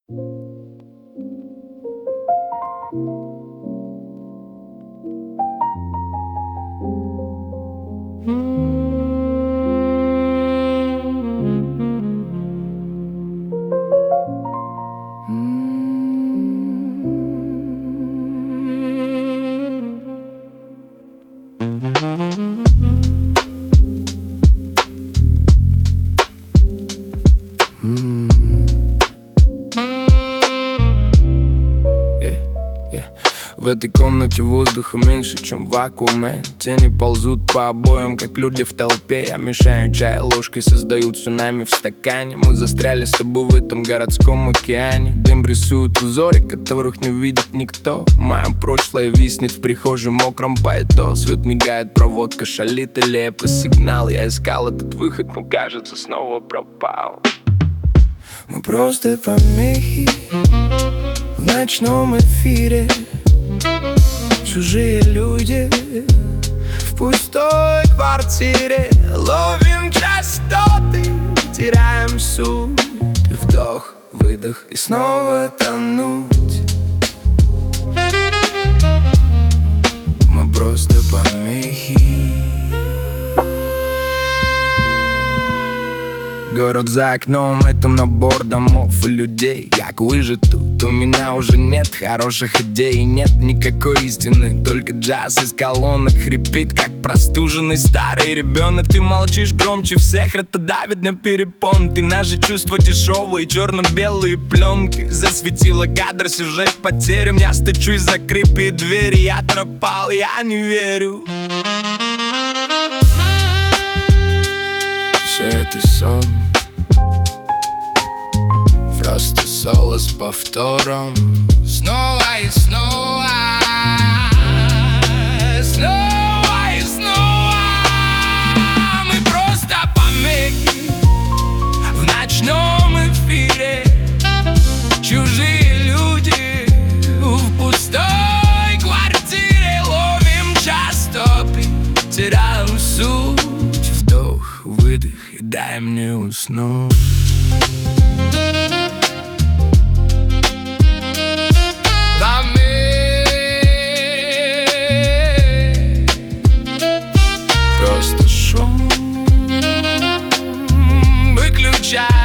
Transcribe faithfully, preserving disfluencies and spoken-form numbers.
В этой комнате воздуха меньше, чем в вакууме. Тени ползут по обоям, как люди в толпе. Я мешаю чай ложкой, создают цунами в стакане. Мы застряли с тобой в этом городском океане. Дым рисует узоры, которых не видит никто. Мое прошлое виснет в прихожей мокром пальто. Свет мигает, проводка шалит, или я по сигнал. Я искал этот выход, но кажется снова пропал. Мы просто помехи в ночном эфире. Чужие люди в пустой квартире. Ловим частоты, теряем суть. Вдох, выдох и снова тонуть. Мы просто помехи. Город за окном — это набор домов и людей. Как выжить тут? У меня уже нет хороших идей. Нет никакой истины, только джаз из колонок хрипит, как простуженный старый ребенок. Ты молчишь громче всех, это давит на перепон. Ты наши чувства дешевые, черно-белые пленки. Засветила кадр, сюжет потерян. Я стучусь за крепкие двери. Я пропал, я не верю. Все это сон, просто соло с повтором. Снова и снова, снова и снова. Мы просто помехи в ночном эфире. Чужие люди в пустой квартире. Ловим частоты, теряем суть. Вдох, выдох и дай мне уснуть. Просто шум, выключай.